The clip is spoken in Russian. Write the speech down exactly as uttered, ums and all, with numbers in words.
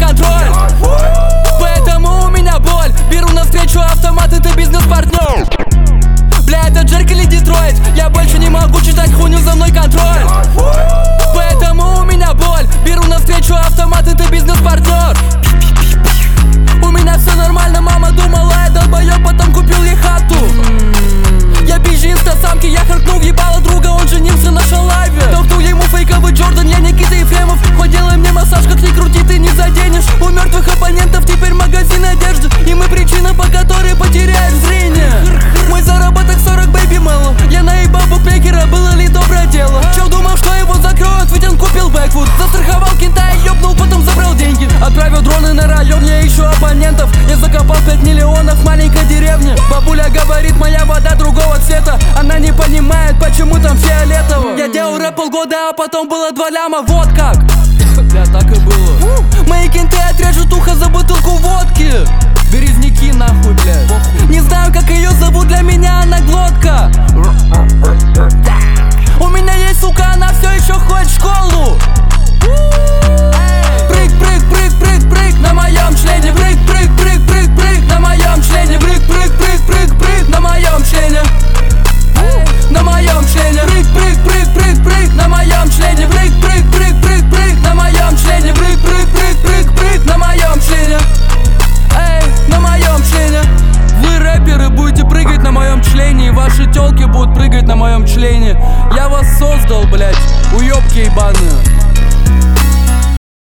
контроль. Поэтому у меня боль. Беру навстречу автомат, это бизнес-партнер. Бля, это Джерк или Детройт? Я больше не могу читать хуйню, за мной контроль. Поэтому у меня боль. Беру навстречу автомат, это бизнес-партнер. У меня все нормально, мама думала, я долбоёб, потом купил ей хату. Я пизжи инстасамки, я харкнул, ебало друга, он женился на шалаве. Толкнул ему фейковый Джордан, я Никита Ефремов. Хоть делай мне массаж, как ни крути, ты не заденешь. У мертвых оппонентов теперь магазин одежды, и мы причина, по которой потеряем зрение. Мой заработок сорок бэйби мэллоу. Я наебал букмекера, было ли доброе дело? Чел думал, что его закроют, ведь он купил бэквуд. Застраховал кента и ёбнул, потом забрал деньги. Отправил дроны на район, я ищу оппонентов. Я закопал пять миллионов в маленькой деревне. Бабуля говорит, моя вода другого цвета. Она не понимает, почему там фиолетово. Я делал рэп полгода, а потом было два ляма, вот как. Бля, так и было. Мои кенты отрежут ухо за бутылку водки. Березники нахуй, блядь. Не знаю, как ее зовут, для меня она глотка. У меня есть сука, она все еще ходит в школу. Прыг, прыг, прыг, прыг, прыг на моем члене. Прыг, прыг, прыг, прыг, прыг на моем члене. Прыг, прыг, прыг, прыг, прыг на моем члене. На моем члене. Прыг, прыг, прыг, прыг, прыг на моем члене. Прыг, прыг, прыг, прыг, прыг на моем члене. Прыг, прыг, прыг, прыг, прыг на моем члене. Эй, на моем члене. Вы рэперы будете прыгать на моем члене, и ваши тёлки будут прыгать на моем члене. Я вас создал, блять, уёбки ебаные.